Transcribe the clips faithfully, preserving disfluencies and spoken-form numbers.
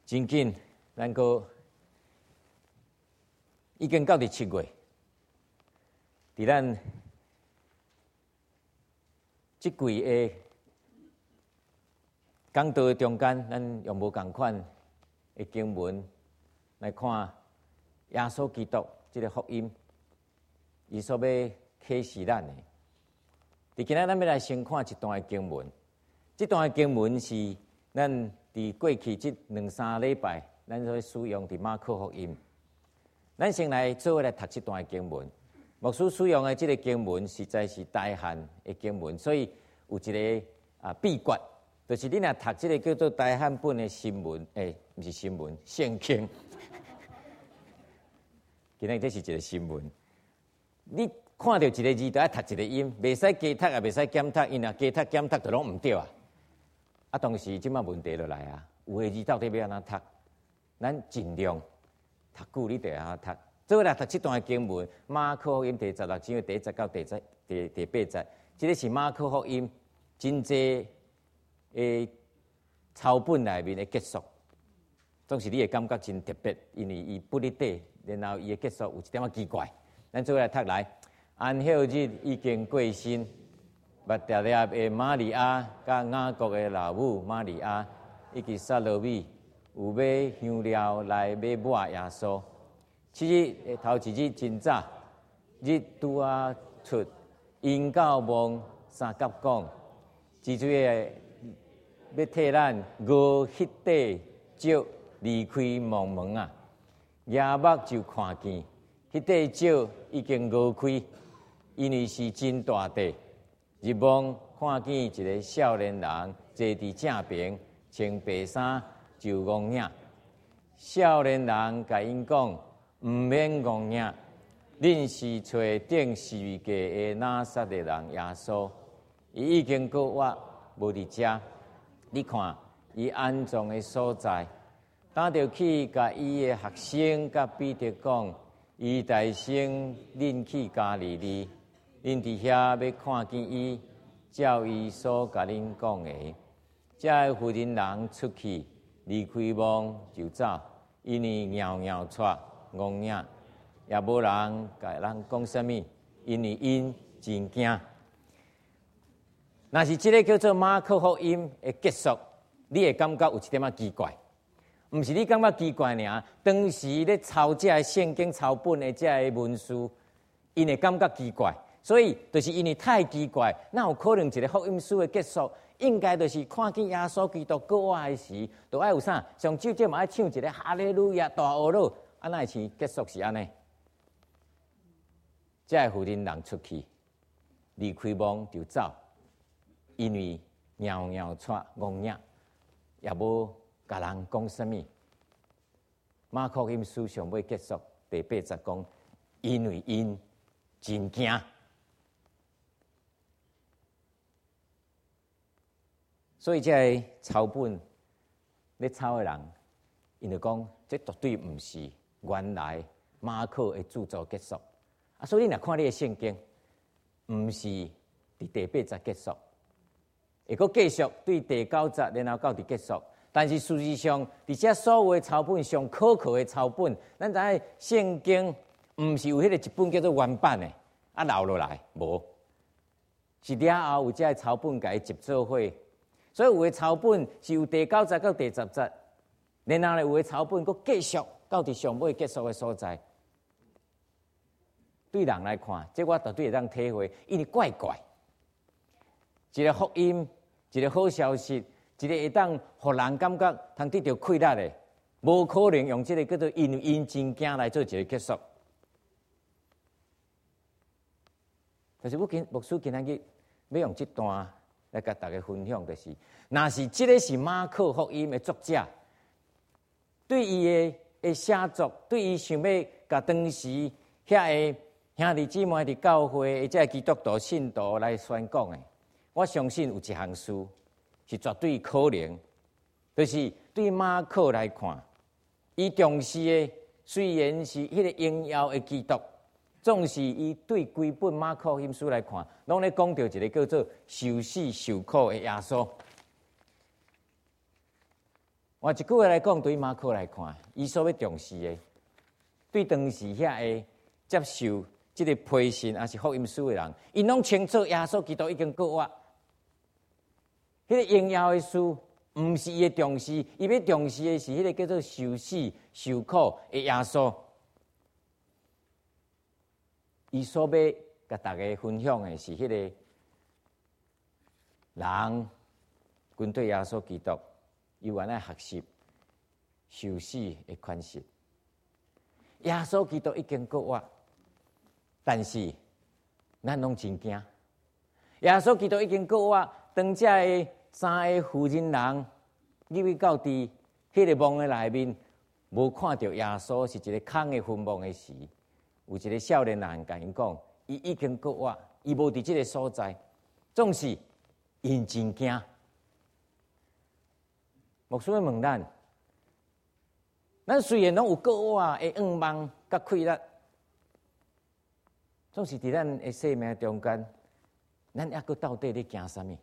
真紧，咱个已经到伫七月，伫咱即季的讲道中间，咱用无共款的经文来看耶稣基督即个福音，伊所要启示咱的。伫今仔咱要来先看一段的经文，这段的经文是咱伫过去即两三礼拜，咱所使用伫马可福音。咱先来做伙来读这段的经文。牧师使用的这个经文实在是大汉的经文，所以有一个啊秘诀，就是你若读这个叫做大汉本的新闻，诶，不是新闻，圣经。今仔这是一个新闻，你看到一个字，就要读一个音，袂使加读，也袂使减读，因若加读减读，就拢毋对啊。啊，当时即摆问题就来啊，有个字到底要安怎读？咱尽量读久，你就安怎读。做来读这段经文，马可福音第十六章的第一节到第十第第八节，这个是马可福音真济诶抄本内面的结束。总是你会感觉真特别，因为伊不离底，然后伊的结束有一点仔奇怪。咱做来读来，安息日已经过身，目条条的玛利亚，甲雅各的老母玛利亚，以及撒罗米，有买香料来买抹耶稣。七日头一日真早，日拄啊出，因到望三角讲，之最的要替咱熬迄块石离开望门啊，夜目就看见，迄块石已经熬开，因为是真大块。入望看见一个少年人坐伫正边，穿白衫就戆影。少年人甲因讲。毋免戆影，恁是找顶十字架的拿撒勒人耶稣，伊已经过我无伫遮。你看伊安葬的所在，打着去甲伊的学生甲彼得讲，伊大声恁去加利利，恁伫遐要看见伊，照伊所甲恁讲的。这妇人人出去离开望就走，因为袅袅喘。戆影，也无人甲人讲啥物，因为因真惊。若是这个叫做马可福音的结束，你会感觉有一点仔奇怪。毋是你感觉奇怪尔，当时咧抄这个圣经抄本的这个文书，因会感觉奇怪。所以就是因为太奇怪，哪有可能一个福音书的结束？应该就是看见耶稣基督过活的时，就爱有啥？上首节嘛爱唱一个哈利路亚大恶乐。安那是结束是安尼，这个妇人人出去，离开望就走，因为袅袅喘戆影，也无甲人讲啥物。马可福音书上尾结束第八节讲，因为因真惊，所以这个抄本咧抄的人，因就讲，这绝对毋是。原来马可的著作结束啊，所以你若看你的圣经，毋是伫第八节结束，会阁继续对第九节，然后到伫结束。但是事实上，伫遮所有的抄本上可靠的抄本，咱知影圣经毋是有迄个一本叫做原版的啊留落来，无是了后有遮抄本甲伊集做伙，所以有的抄本是由第九节到第十节，然后咧有的抄本阁继续。到伫上尾结束的所在，对人来看，这我绝对会当体会，因为怪怪。一个福音，一个好消息，一个会当互人感觉通得到快乐的，无可能用这个叫做因为因真惊来做一个结束。但是我今牧师今仔日要用这段来甲大家分享的是，若是这个是马可福音的作者，对伊的。的写作对于想要甲当时遐个兄弟姊妹伫教会，或者基督徒信徒来宣讲的，我相信有一项事是绝对可能，就是对马可来看，伊重视的虽然是迄个荣耀的基督，总是伊对规本马可福音书来看，拢咧讲到一个叫做受死受苦的耶稣。 换一句话来讲，对马可来看，伊所要重视的，对当时遐个接受即个批信还是福音书的人，因拢清楚耶稣基督已经过活。迄、那个荣耀的事，毋是伊的重视，伊要重视的是迄个叫做受死、受苦的耶稣。伊所要甲大家分享的是迄个人跟对耶稣基督有原来学习受死的款式。耶稣基督已经过活，但是咱拢真惊。耶稣基督已经过活，当遮的三个妇人人入去到伫迄个墓的内面，无看到耶稣是一个空的坟墓的时，有一个少年人甲因讲，伊已经过活，伊无伫即个所在，总是因真惊。牧师要问咱，咱虽然拢有过活的愿望甲快乐，总是伫咱的生命中间，咱抑阁到底咧惊啥物？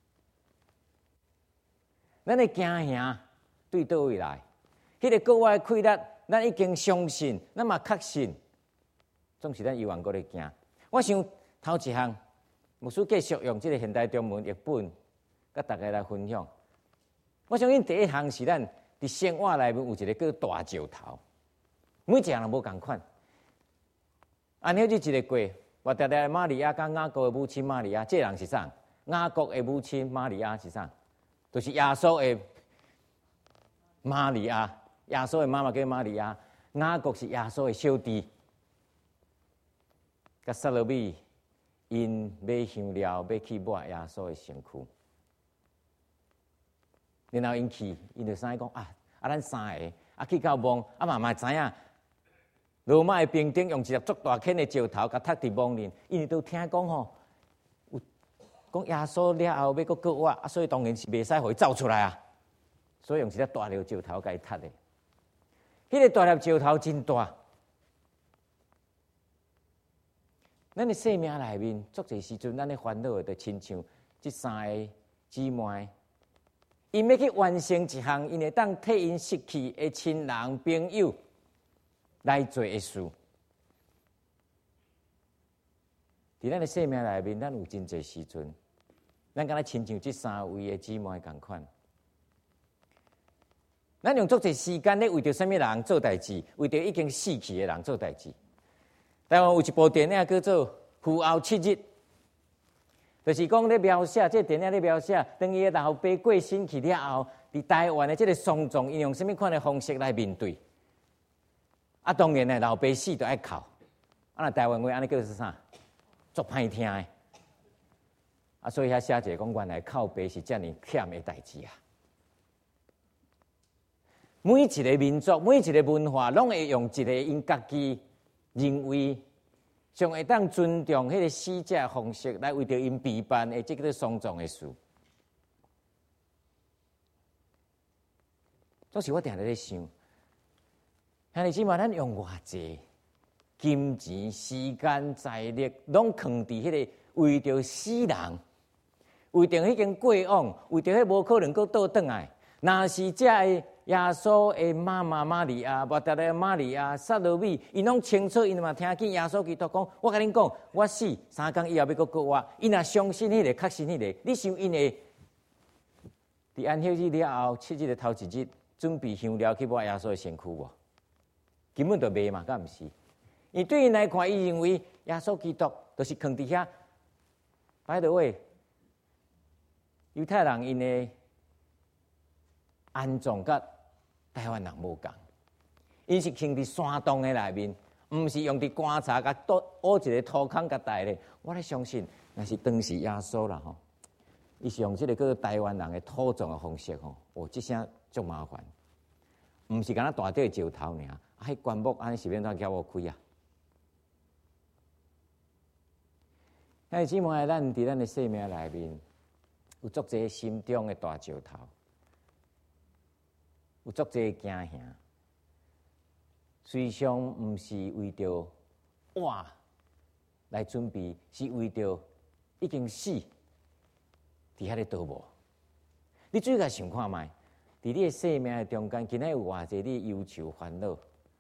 咱的惊吓对倒位来？迄、那个国外的快乐，咱已经相信，咱嘛确信，总是咱依然搁咧惊。我想头一项，牧师继续用这个现代中文译本，甲大家来分享。我相信第一项是咱伫生活内面有一个叫大石头，每一项人无共款。按照日一个过，我常常玛利亚甲雅各的母亲玛利亚，这人是啥？雅各的母亲玛利亚是啥？就是耶稣的玛利亚，耶稣的妈妈叫玛利亚，雅各是耶稣的小弟。甲撒罗米因买香料要去抹耶稣的身躯，然后因去，因就三个讲啊，啊咱三个啊去到墓，啊嘛嘛知影罗马的兵丁用一粒足大颗的石头，甲踢伫墓里，因为都听讲吼。讲耶稣了后要搁过活，啊，所以当然是袂使互伊走出来啊。所以用一粒大粒石头甲伊踢的。迄个大粒石头真大。咱的生命内面，足侪时阵，咱的烦恼就亲像即三个姊妹，因要去完成一项因会当替因失去的亲人朋友来做的事。伫咱的生命内面，咱有真侪时阵。咱敢若亲像即三位的姊妹共款，咱用足侪时间咧为着什么人做代志，为着已经死去的人做代志。台湾有一部电影叫做《父后七日》，就是讲咧描写，这个电影咧描写，当伊的老爸过身去了后，伫台湾的这个丧葬，因用什么款的方式来面对？啊，当然咧，老爸死就爱哭，啊，那台湾话安尼叫做啥？足歹听的。啊，所以遐写者讲，原来靠背是遮尔忝的代志啊！每一个民族、每一个文化，拢会用一个因家己认为上会当尊重迄个死者的方式，来为着因备办的即个丧葬的事。总是我定定咧想，兄弟姊妹，咱用偌济金钱、时间、财力，拢放伫迄个为着死人。为着迄间过往，为着迄无可能够倒转来。若是遮个耶稣的妈妈玛利亚、莫达拉玛利亚、撒罗米，因拢清楚，因嘛听见耶稣基督讲：我甲恁讲，我死三工以后要搁过活。因若相信迄、那个，确信迄、那个，你想因会伫安息日了后，七日的头一日，准备香料去抹耶稣的身躯无？根本就袂嘛，敢毋是？伊对因来看，伊认为耶稣基督就是放伫遐，摆落位。犹太人因的安葬甲台湾人无共，因是放伫山洞的内面，毋是用伫棺材甲倒挖一个土坑甲带咧。我咧相信，那是当时耶稣啦吼，伊是用即个叫做台湾人的土葬的方式吼，哦，即声足麻烦，毋是敢若大块石头尔，啊，迄棺木安尼是免怎叫我开啊？迄姊妹，咱伫咱的生命内面。有足侪心中的大石头，有足侪惊吓，虽上毋是为着活来准备，是为着已经死伫遐咧倒无。你最甲想看觅，伫伫你的生命的中间，今仔有偌济你忧愁烦恼。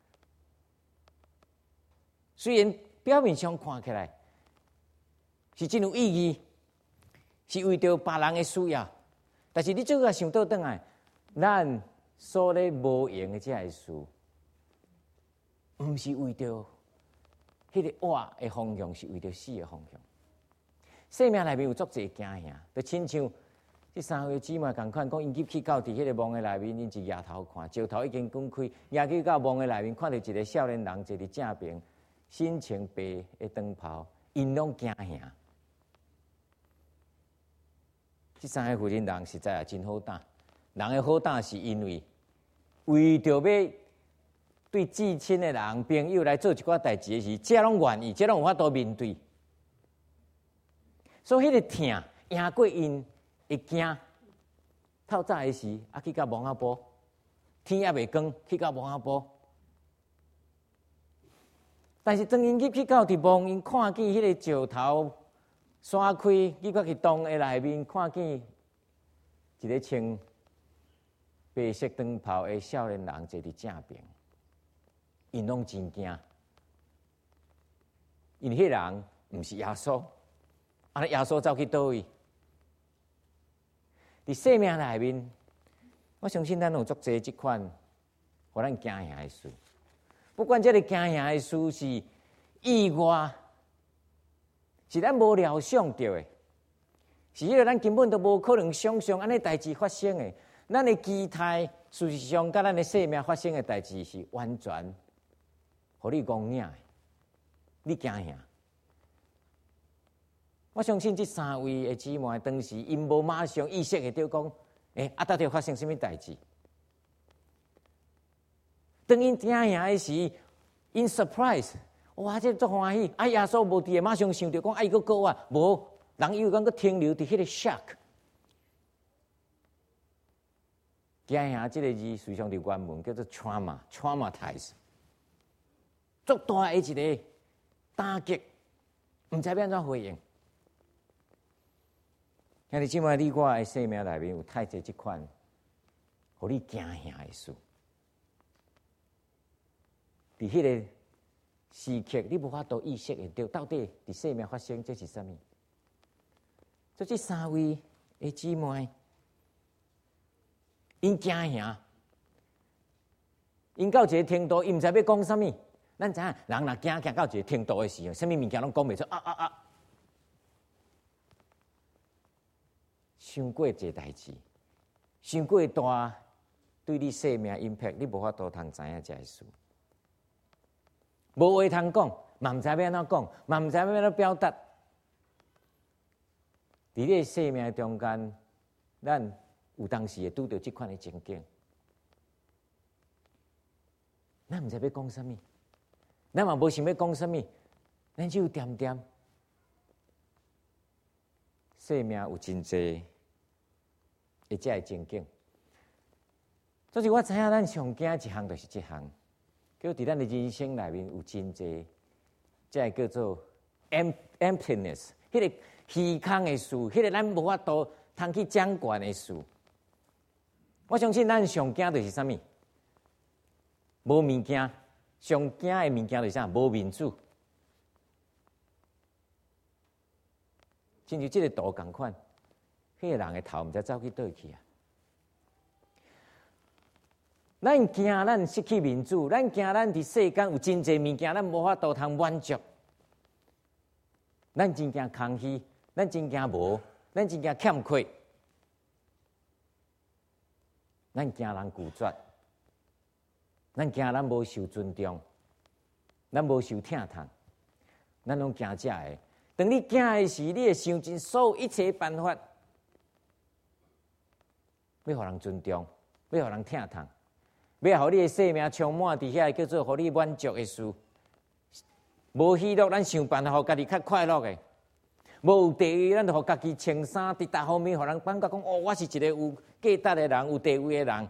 虽然表面上看起来是真有意义，是为着别人的需要，但是你最后想倒转来，咱所咧无用的这些事，毋是为着迄个活的方向，是为着死的方向。生命内面有足济惊吓，就亲像这三位姊妹共款，讲因入去到伫迄个梦的内面，因一抬头看，石头已经滚开，也去到梦的内面，看到一个少年人坐伫正边，身穿白的长袍，因拢惊吓。这三个妇人人实在也真好胆，人的好胆是因为为着要对至亲的人朋友来做一寡代志的时，这拢愿意，这拢有法度面对。所以迄个疼赢过因会惊。透早的时啊去到蒙阿波，天也未光，去到蒙阿波。但是当因入去到伫蒙，因看见迄个石头山开，去到去洞的内面，看见一个穿白色长袍的少年人坐伫正边，因拢真惊，因迄人毋是耶稣。啊！耶稣走去倒位？伫生命内面，我相信咱有足济即款，互咱惊吓的事。不管这个惊吓的事是意外，是咱无料想到的，是迄个咱根本都无可能想象安尼代志发生的。咱的期待，事实上，甲咱的生命发生的代志是完全，互你讲领的，你惊吓。我相信这三位的姊妹当时因无马上意识会到讲，诶、欸，啊，到底发生什么代志？当因惊吓的时，因 surprise， 哇，这足欢喜！啊，耶稣无伫，马上想到讲，啊，伊个过啊，无人有讲个停留伫迄个 shock。惊吓这个字，实际上伫原文叫做 trauma，traumatize， 足大的一个打击，唔知要安怎回应。兄弟姊妹，你我的生命内面有太济即款，互你惊吓的事。伫迄个时刻，你无法度意识会到，到底伫生命发生这是啥物？所以这三位的姊妹，因惊吓，因到一个程度，因毋知要讲啥物。咱知影，人若惊惊到一个程度的时候，啥物物件拢讲袂出，啊啊啊！想过一代志，想过大对你生命 impact， 你无法度通知影这事。无话通讲，嘛毋知要安怎讲，嘛毋知要安怎表达。伫你生命中间，咱有当时会拄到即款的情景，咱毋知要讲啥物，咱嘛无想要讲啥物，咱只有点点。生命有真济。会这个情景，所以我知影咱上惊一项就是这项，叫伫咱的人生内面有真济，这叫做 emptiness， 迄个虚空的事，迄个咱无法度通去掌管的事。我相信咱上惊就是啥物？无物件，上惊的物件就是啥？无民主。亲像这个图同款。迄个人的头毋知走去倒去啊！咱惊咱失去民主，咱惊咱伫世间有真济物件，咱无法度通满足。咱真惊空虚，咱真惊无，咱真惊欠缺，咱惊人拒绝，咱惊咱无受尊重，咱无受疼痛，咱拢惊这个。当你惊的时，你会想尽所有一切办法。要互人尊重，要互人疼痛，要互你的生命充满伫遐叫做互你满足的事。无喜乐，咱想办法互家己较快乐的；无有地位，咱就互家己穿衫，伫逐方面互人感觉讲哦，我是一个有价值的人，有地位的人。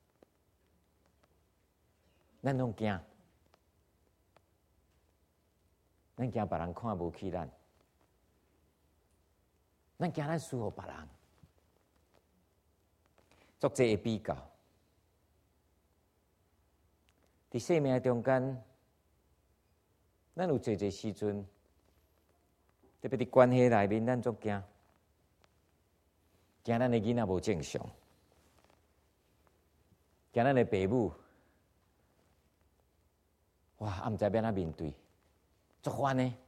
咱拢惊，咱惊别人看无起咱，咱惊咱输互别人。作者的比较， 伫生命中间，咱有侪侪时阵，特别伫关系内面，咱足惊，惊咱的囡仔无正常，惊咱的爸母，哇，啊，毋知要安怎面对，足烦呢。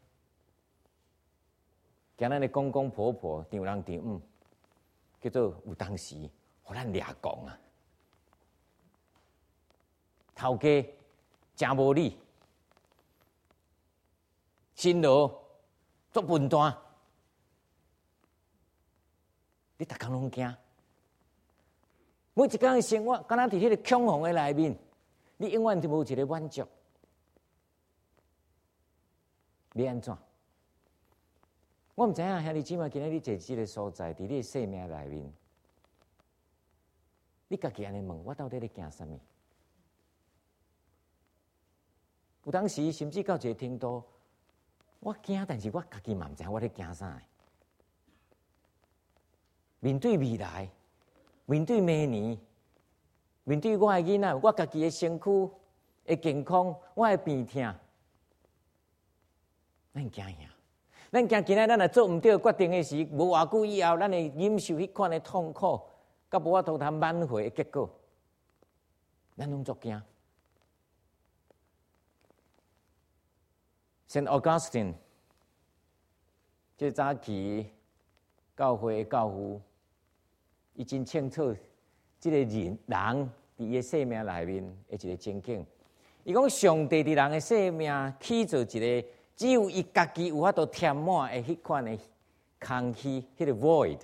惊咱的公公婆婆、丈人丈母，叫做有当时，互咱掠讲啊。头家真无理，辛劳足笨蛋，你逐工拢惊，每一天的生活，敢若伫迄个恐慌的内面，你永远就无一个满足，你安怎？我毋知影兄弟姊妹，今日你坐即个所在，伫你的生命内面，你家己安尼问，我到底咧惊啥物？有当时甚至到一个程度，我惊，但是我家己嘛毋知我咧惊啥。面对未来，面对明年，面对我的囡仔，我家己的身躯的健康，我的病痛，咱惊啥？咱惊今仔咱若做毋对决定的时，无偌久以后，咱会忍受迄款的痛苦，甲无法度通挽回的结果，咱拢足惊。圣奥古斯丁，即早期教会的教父，伊真清楚即个人人伫伊的生命内面的一个情景。伊讲上帝伫人的生命起造一个只有伊家己有法度填满的迄款的空虚，迄个 void。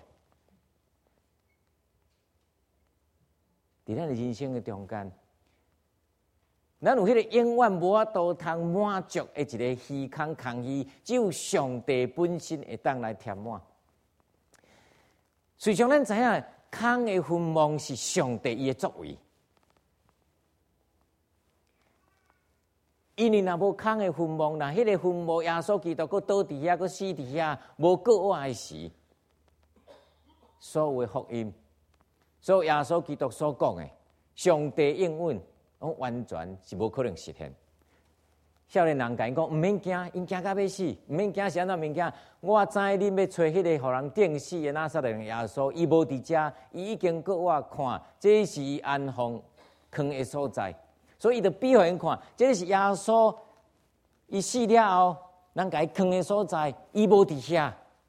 伫咱的人生的中间。咱有迄个永远无法度通满足的一个虚空空虚，只有上帝本身会当来填满。虽然咱知影空的坟墓是上帝伊的作为，因为若无空的坟墓，若迄个坟墓耶稣基督佫倒伫遐，佫死伫遐，无过活的时，所有的福音，所有耶稣基督所讲的，上帝应允。完全是无可能实现。少年人甲因讲，毋免惊，因惊到要死，毋免惊是安怎物件？我知恁要找迄个互人定死的拿撒勒耶稣，伊无伫遮，伊已经搁我看，这是伊安放坑的所在，所以伊就比互因看，这是耶稣伊死了后，人甲伊坑的所在，伊无伫遐，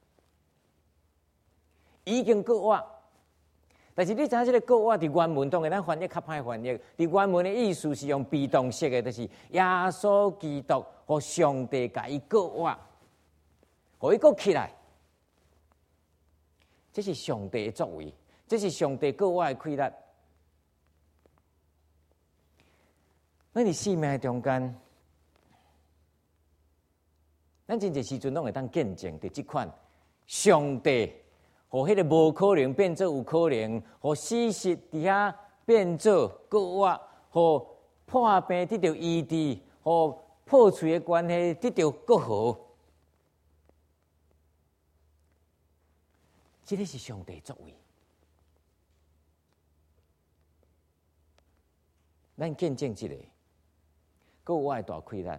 已经搁我。但是你知影，这个国话伫原文当然咱翻译较歹翻译。伫原文的意思是用被动式的，就是耶稣基督和上帝甲伊国话，互伊国起来。这是上帝的作为，这是上帝国话的开力。咱伫生命中间，咱真侪时阵拢会当见证伫即款上帝。互迄个无可能变做有可能，互事实伫遐变做过活，互破病得到医治，互破碎的关系得到过好。这个是上帝作为，咱见证这个过活的大开力。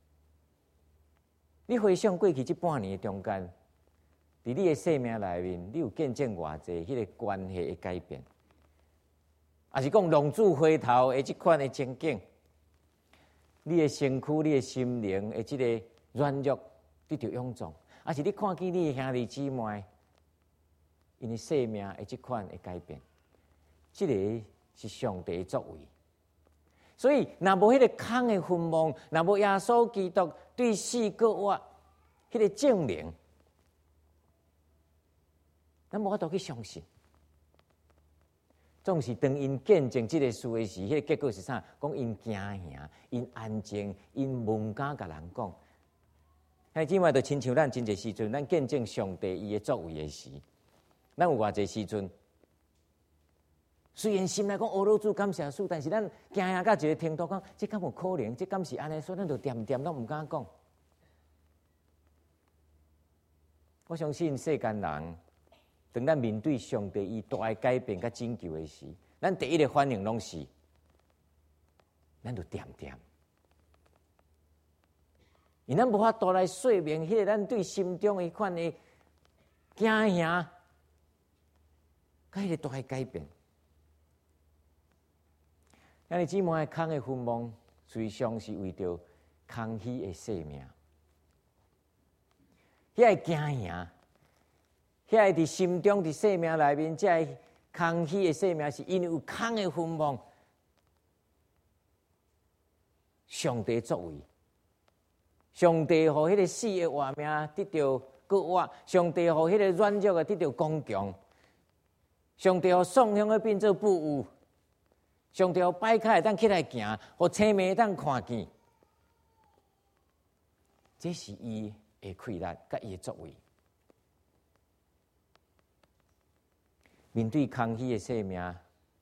你回想过去这半年中间。伫你的生命内面，你有见证偌济迄个关系的改变，也是讲浪子回头的即款的情景，你的身躯、你的心灵的即个软弱得到勇壮，也是你看见你的兄弟姊妹因的生命的即款的改变，这个是上帝的作为。所以，若无迄个空的坟墓，若无耶稣基督对死过活迄个证明。咱无法度去相信，总是当因见证这个事的时，迄、那个结果是啥？讲因惊吓，因安静，因毋敢甲人讲。迄即卖就亲像咱真侪时阵，咱见证上帝伊的作为的时，咱有偌济时阵，虽然心内讲俄罗斯感谢主，但是咱惊吓到一个程度，讲这敢有可能？这敢是安尼？所以咱就掂掂，拢毋敢讲。我相信世间人。当咱面对上帝伊大的改变甲拯救的时，咱第一个反应拢是咱就点点。因咱无法度来说明迄个咱对心中迄款的惊吓，甲迄个大个改变。咱的姊妹空的坟墓，随上是为着空虚的生命，遐个惊吓，遐个伫心中伫生命内面，这空虚的生命，是因为有空的坟墓，上帝作为。上帝互迄个死的活命得到搁活，上帝互迄个软弱的得到刚强，上帝互丧凶的变做不有，上帝互摆开会当起来行，互青眉当看见，这是伊的气力，甲伊的作为。面对空虚的生命，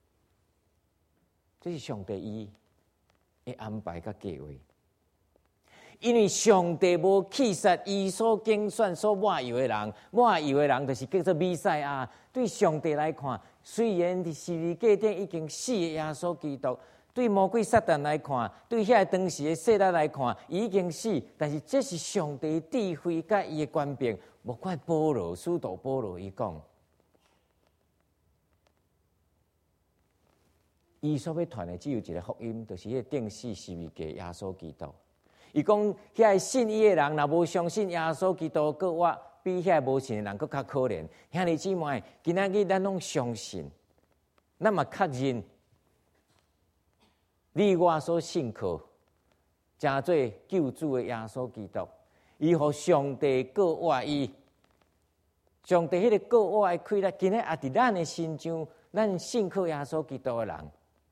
这是上帝伊的安排甲计划。因为上帝无弃杀伊所拣选、所抹油的人，抹油的人就是叫做弥赛亚。对上帝来看，虽然伫十字架顶已经死的耶稣基督，对魔鬼撒旦来看，对遐当时的世代来看，已经死，但是这是上帝智慧甲伊的权柄。无怪保罗、使徒保罗伊讲，伊所要传的只有一个福音，就是迄个钉死十字架耶稣基督。伊讲，遐信伊的人，若无相信耶稣基督，搁我比遐无信的人搁较可怜。兄弟姊妹，今仔日咱拢相信，咱嘛确认，你我所信靠，真做救主的耶稣基督，伊互上帝搁我伊，上帝迄个搁我的气力，今日也伫咱的心上，咱信靠耶稣基督的人，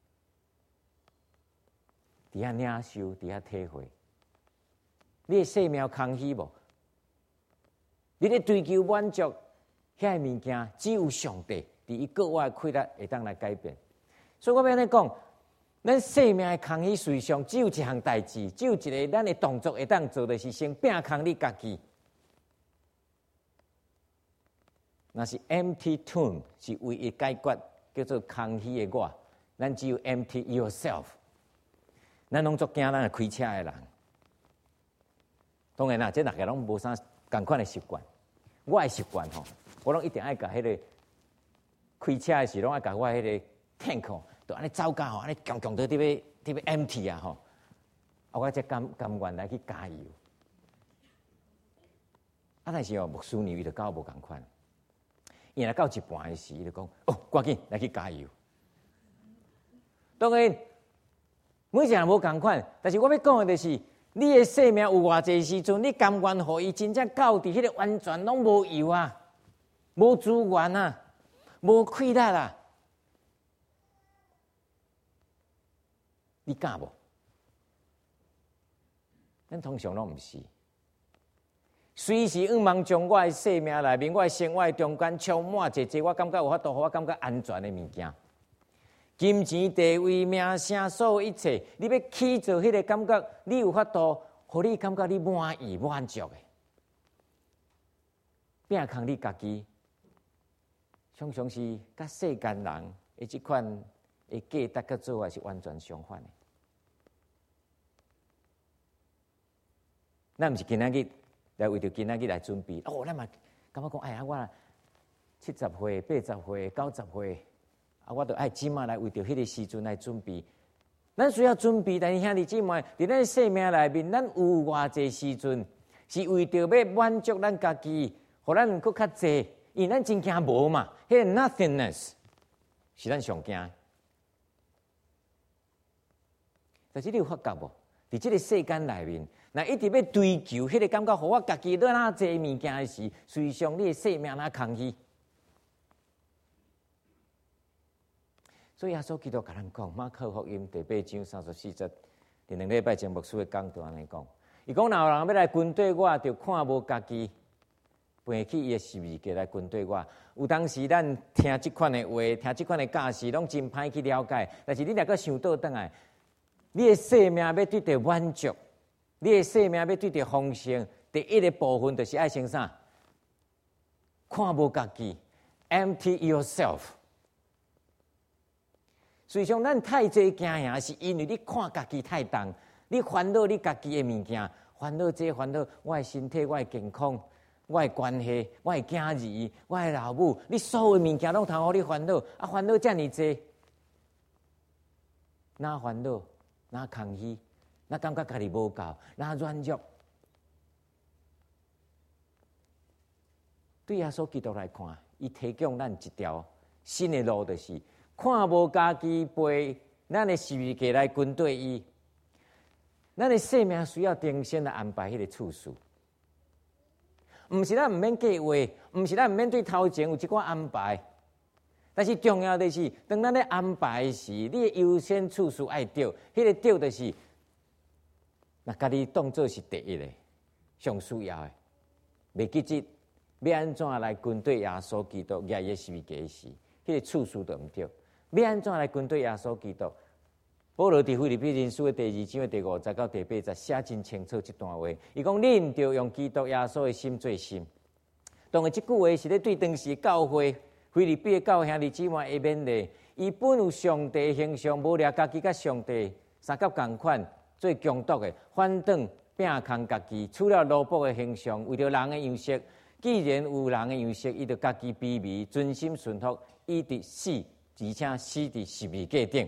伫遐领受，伫遐体会。你的生命空虚无？你咧追求满足，遐个物件只有上帝伫伊个我的气力会当来改变。所以我要安尼讲，咱生命的空虚随上只有一项代志，只有一个咱的动作会当做，就是先摒空你家己。那是 empty tomb 是唯一解决叫做空虚的我，咱只有 empty yourself。咱拢足惊咱开车的人。当然啦，这大家拢无啥共款的习惯。我的习惯吼，我拢一定爱甲迄个开车的时，拢爱甲我迄个 tank 就安尼走甲吼，安尼强强到伫要伫要 empty 啊吼，啊我才甘甘愿来去加油。啊，但是哦，牧师呢伊就搞无共款，伊若到一半的时，伊就讲哦，赶紧来去加油。当然，每一个人无共款，但是我要讲的就是。你的生命有偌济时阵，你甘愿互伊真正到伫迄个完全拢无油啊，无资源啊，无气力啊？你敢无？咱通常拢毋是。随时仰望将我的生命内面，我的生活中间充满一个我感觉有法度，互我感觉安全的物件。金钱、地位、名声，所有一切，你要去做迄个感觉，你有法度，互你感觉你满意、满足的。摒空你家己，常常是甲世间人的即款的价值甲做法是完全相反的。咱毋是今仔日来为着今仔日来准备，哦，咱嘛感觉讲，哎呀，我七十岁、八十岁、九十岁。啊，我著爱即马来为着迄个时阵来准备。咱需要准备，但是兄弟姊妹，伫咱生命内面，咱有偌济时阵是为着要满足咱家己，互咱搁较济，因为咱真惊无嘛。迄个 nothingness 是咱上惊。但是你有发觉无？伫即个世间内面，若一直要追求迄个感觉，互我家己多哪济物件的时，随上你的生命哪空虚。所以耶稣基督甲咱讲，马可福音第八章三十四节，第两礼拜前牧师的讲道安尼讲，伊讲，若有人要来跟对我，就看无家己，背起伊的十字架来跟对我。有当时咱听即款的话，听即款的教示，拢真歹去了解。但是你若个想倒转来，你的生命要得到满足，你的生命要得到丰盛，第一个部分就是爱先啥？看无家己 ，empty yourself。 实际上，咱太济惊吓，是因为你看家己太重，你烦恼你家己的物件，烦恼这烦恼，我的身体，我的健康，我的关系，我的囝儿，我的老母，你所有的物件拢通互你烦恼，啊，烦恼遮尔济，哪烦恼，哪空虚，哪感觉家己无够，哪软弱。对耶稣基督来看，伊提供咱一条新的路，就是看无家己背咱的十字架来跟对伊。咱的生命需要精心来安排迄个次序，毋是咱毋免计划，毋是咱毋免对头前有一寡安排，但是重要的是，当咱咧安排时，你的优先次序爱对，迄个对的是，那家己当作是第一个，上需要的，袂记dit。要安怎来跟对耶稣基督耶耶十字架时，迄个次序都毋对。要安怎来跟对耶稣基督？保罗伫腓立比人书的第二章的第五十到第八十写真清楚这段话。伊讲：你毋着用基督耶稣的心做心。当然，即句话是咧对当时教会腓立比的教兄弟姊妹的勉励。伊本有上帝形象，无掠家己甲上帝三角共款做强夺的，反倒摒空家己，除了奴仆的形象，为着人的样式。既然有人的样式，伊就家己卑微，专心顺服，伊伫死，而且死伫十字架顶。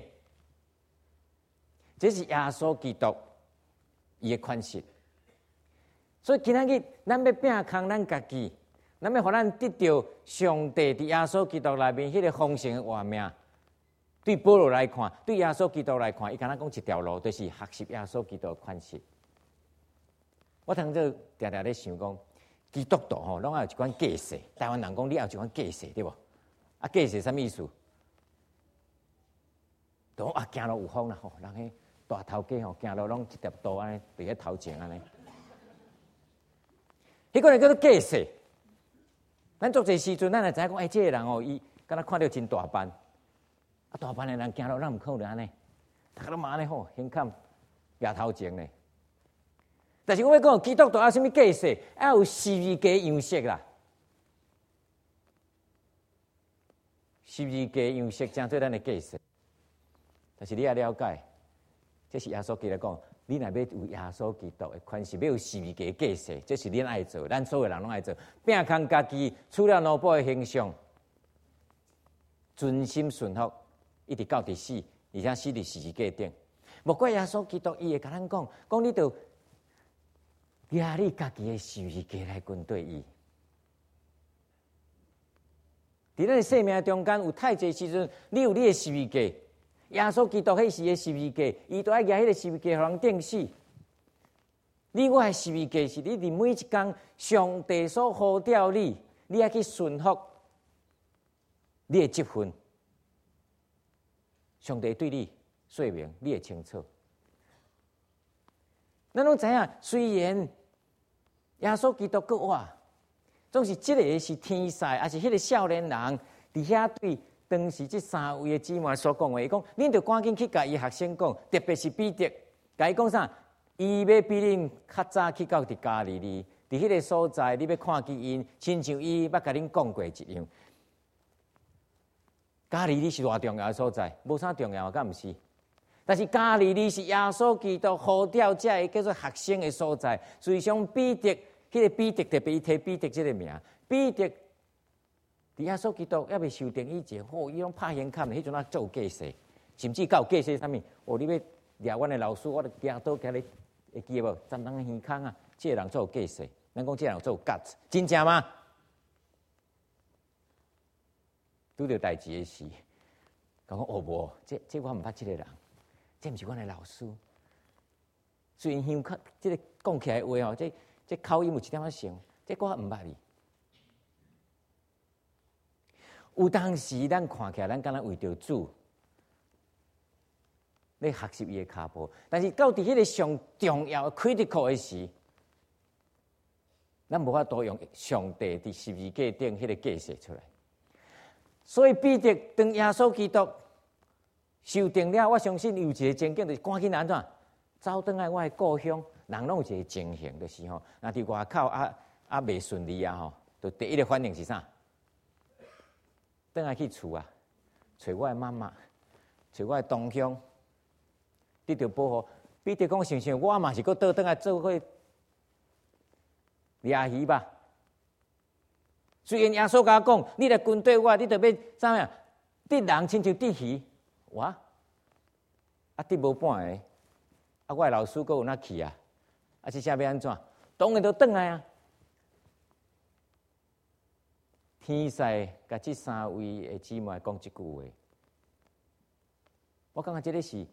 这是耶稣基督伊的款式。所以今仔日咱要摒空咱家己，咱要互咱得到上帝伫耶稣基督内面迄个丰盛的活命。对保罗来看，对耶稣基督来看，伊敢若讲一条路，就是学习耶稣基督的款式。我当初常常咧想讲。基督徒吼，拢有一款架势。台湾人讲你有一款架势，对无？啊，架势什么意思？都啊，行路有风啦吼，人迄大头家吼，行路拢一条刀安尼，伫咧头前安尼。迄个人叫做架势。咱做这时阵，咱也知影讲，哎，这个人哦，伊敢若看到真大班，啊，大班的人行路，咱毋可能安尼，大家拢嘛安尼吼，胸坎举头前咧。但是我要讲，基督徒要什么架势？要有十字架样式啦。十字架样式正做咱的架势。但是你要了解，这是耶稣基督讲，你若要有耶稣基督的款式，要有十字架架势，这是恁爱做，咱所有人拢爱做。摒空家己，除了奴仆的形象，专心顺服，一直到伫死，而且死伫十字架顶。莫怪耶稣基督，伊会甲咱讲，讲你着。压你家己的十字架来跟对伊，伫咱的生命中间有太济时阵，你有你的十字架，耶稣基督迄时的十字架，伊都爱举迄个十字架互人钉死。你我的十字架是你伫每一天上帝所呼召你，你要去顺服你的职分。上帝对你说明，你会清楚。咱拢知影，虽然耶稣基督搁活，总是这个是天使，还是迄个少年人伫遐对当时这三位的姊妹所讲话，伊讲，恁着赶紧去甲伊学生讲，特别是彼得，甲伊讲啥？伊要比恁较早去到伫加利利，伫迄个所在，你要看见因，亲像伊捌甲恁讲过一样。加利利是偌重要的所在，无啥重要，敢毋是？但是加利利是耶稣基督呼召这个叫做学生的所在。实际上，彼得，迄、那个彼得特别提彼得这个名。彼得，伫耶稣基督还未受定以前，哦，伊拢拍胸坎的，迄阵啊做架势，甚至到架势啥物？哦，你要掠阮的老师，我著举刀甲你，会记无？站人的耳孔啊，这个人做架势，咱讲这个人做 guts， 真正吗？拄着代志的时，讲讲哦无，这这我毋捌这个人。这毋是阮的老师，虽然香口即个讲起来话吼，这这口音有一点仔像，这我毋捌哩。有当时咱看起来，咱敢若为着主，咧学习伊的骹步，但是到伫迄个上重要、critical 的时，咱无法度用上帝伫十字架顶迄个架势出来。所以彼得当耶稣基督受定了，我相信有一个情景，就是赶紧安怎走转来我的故乡，人拢有一个情形，就是吼，若伫外口啊啊袂顺利啊吼，就第一个反应是啥？转来去厝啊，找我的妈妈， 找我的同乡，得到保护。彼得讲想想，我嘛是搁倒转来做伙掠鱼吧。虽然耶稣甲我讲，你来跟对我，你着要怎样？得人亲像得鱼，哇！啊，得无半个，啊，我的老师搁有哪去啊？啊，这下要安怎？当然着转来啊！天使甲这三位的姊妹讲一句话，我感觉这个是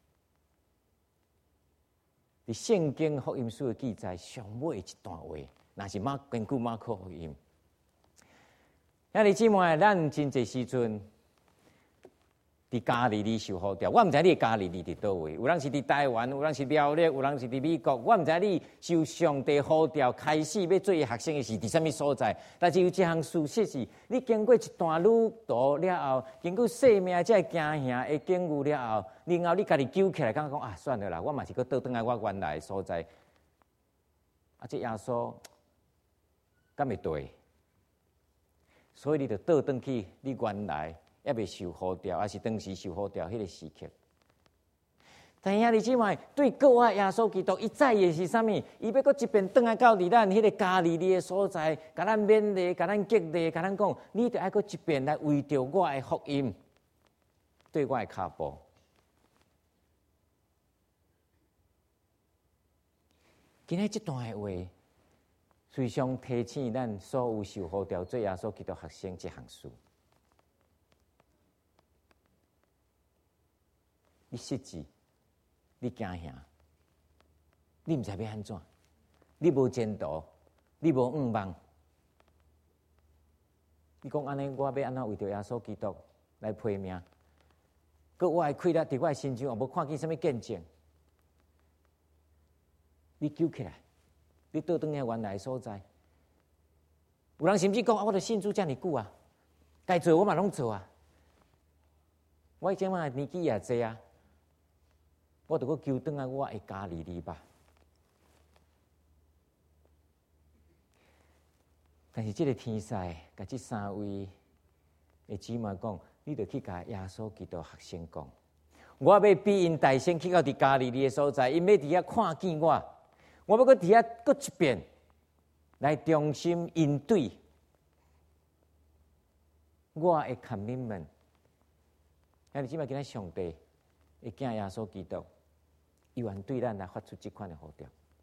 伫圣经福音书的记载上尾一段话，那是马根据马可福音。兄弟姊妹，咱真侪时阵伫加利利受呼召，我毋知你加利利伫倒位，有人是伫台湾，有人是辽烈，有人是伫美国，我毋知你受上帝呼召开始要做学生的是伫什么所在。但是有一项事实是，你经过一段旅途了后，经过生命这行行的境遇了后，然后你家己揪起来，感觉讲啊，算了啦，我嘛是搁倒转来我原来的所在。啊，这耶稣敢会对？所以你就倒转去你原来也未受呼召，还是当时受呼召迄个时刻。但兄弟姊妹，对国外耶稣基督，伊在意的是啥物？伊要搁一遍转来到伫咱迄个加利利的所在，甲咱勉励，甲咱激励，甲咱讲，你着爱搁一遍来为着我的福音，对我的脚步。今日这段的话，随常提醒咱所有受呼召做耶稣基督学生这项事。你失志，你惊吓，你毋知要安怎，你无前途，你无愿望。你讲安尼，我要安怎为着耶稣基督来拼命？佮我的气力伫我的身上，也无看见什么见证。你救起来，你倒转去原来的所在。有人甚至讲啊，我著信主遮尔久啊，该做我嘛拢做啊。我即摆年纪也济啊，我著搁求转来我的加利利吧。但是这个天使甲这三位的姊妹讲，你著去甲耶稣基督学生讲，我要比因大先去到伫加利利的所在，因要伫遐看见我。我要搁伫遐搁一遍，来重新应对我的 commitment。兄弟姊妹，今仔上帝会惊耶稣基督，伊愿对咱来发出这款的呼召。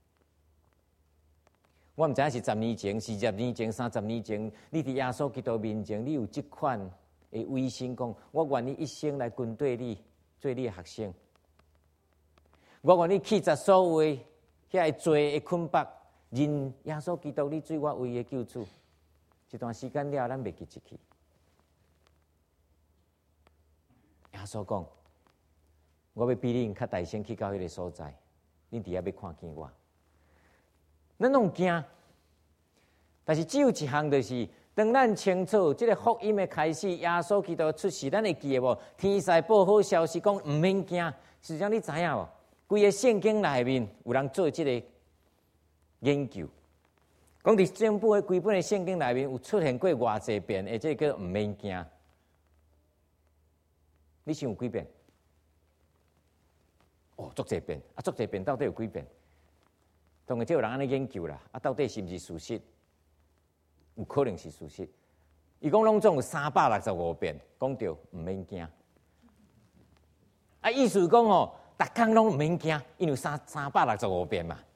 我毋知影是十年前、四十年前、三十年前，你伫耶稣基督面前，你有这款的威信，讲我愿意一生来跟对你，做你的学生。我愿意弃绝所有遐罪的捆绑，认耶稣基督，你做我唯一的救主。一段时间了，咱袂记一去。耶稣讲：“我要比恁较大声去到迄个所在，恁伫遐要看见我。”咱拢惊，但是只有一项就是，当咱清楚这个福音的开始，耶稣基督出世，咱会记得无？天使报好消息，讲毋免惊。实际上你知影无？规个圣经内面有人做这个研究，讲伫整部的规本的圣经内面有出现过偌济遍，而且叫毋免惊。你想有几遍？哦，足济遍，啊，足济遍到底有几遍？当然，即有人安尼研究啦，啊，到底是毋是事实？有可能是事实。伊讲拢总有三百六十五遍，讲着毋免惊。啊，意思讲哦。逐工拢毋免惊，因为三三百六十五遍嘛。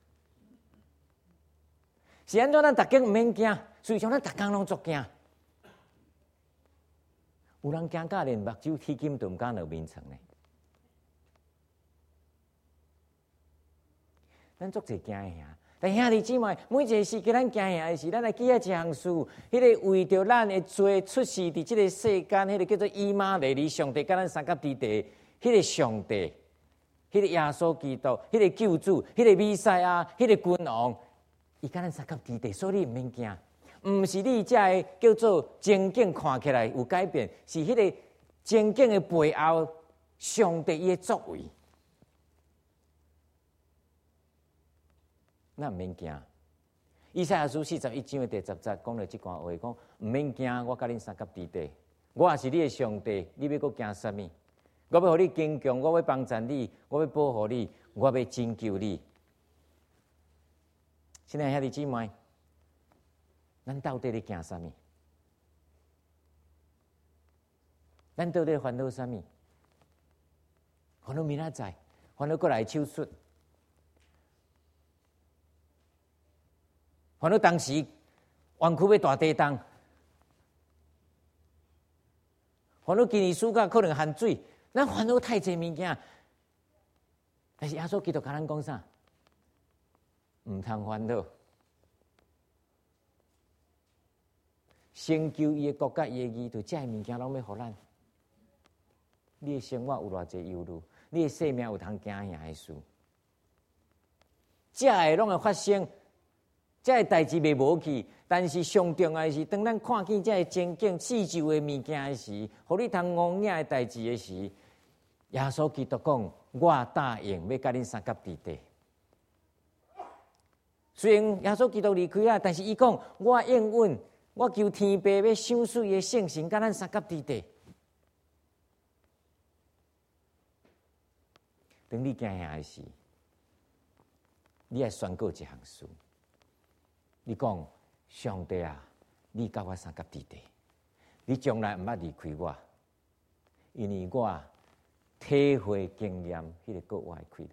是安怎？咱逐工毋免惊，实际上咱逐工拢足惊。有人惊到连目睭起金都毋敢落面床呢。咱足侪惊吓，但兄弟姊妹，每一个时刻咱惊吓的是，咱来记啊一项事，迄、那个为着咱的罪出世伫即个世间，迄、那个叫做以马内利上帝，甲咱三甲之地，迄、那个上帝。迄个耶稣基督，迄、那个救主，迄、那个弥赛亚，迄、那个君王，伊甲咱三甲之地，所以你毋免惊。毋是你遮个叫做情景看起来有改变，是迄个情景的背后，上帝伊的作为。咱毋免惊。以赛亚书四十一章的第十节讲了即段话，讲毋免惊，我甲恁三甲之地，我也是你的上帝，你要搁惊啥物？ 我要互你坚强，我要帮助你，我要保护你，我要拯救你。亲爱兄弟姊妹，咱到底咧惊啥物？咱到底烦恼啥物？烦恼明仔载，烦恼过来手术，烦恼当时湾区要大地震，烦恼今年暑假可能限水，咱烦恼太济物件。但是耶稣基督甲咱讲啥？唔通烦恼，成就伊的国家，伊的义，就这物件拢要互咱。你的生活有偌济忧虑，你的生命有通惊吓的事，这个拢会发生，这个代志袂无去。但是上重要的是，当咱看见这个情景、四周的物件的时，互你通误影的代志的时，耶稣基督讲：我答应要甲恁三甲地底。虽然耶稣基督离开啊，但是伊讲：我应允，我求天父要赏赐伊的圣神，甲咱三甲地底。当你惊吓的时，你爱宣告一项事。你讲：上帝啊，你甲我三甲地底，你从来毋捌离开我，因为我体会经验迄个国外开力。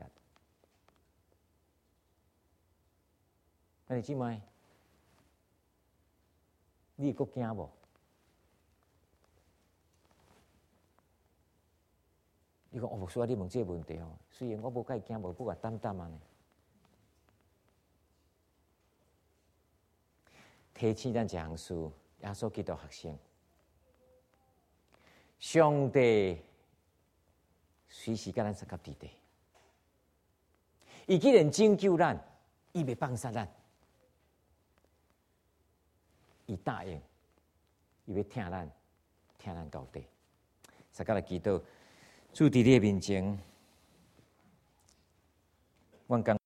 那你姊妹，你会惊无？你讲，我无需要你问这个问题哦。虽然我无介惊，无不过淡淡啊呢。提醒咱一项事，耶稣基督学生，上帝随时甲咱三甲地底。伊既然拯救咱，伊袂放杀咱，伊答应，伊要听咱，听咱到底。大家来祈祷。主伫你的面前，阮感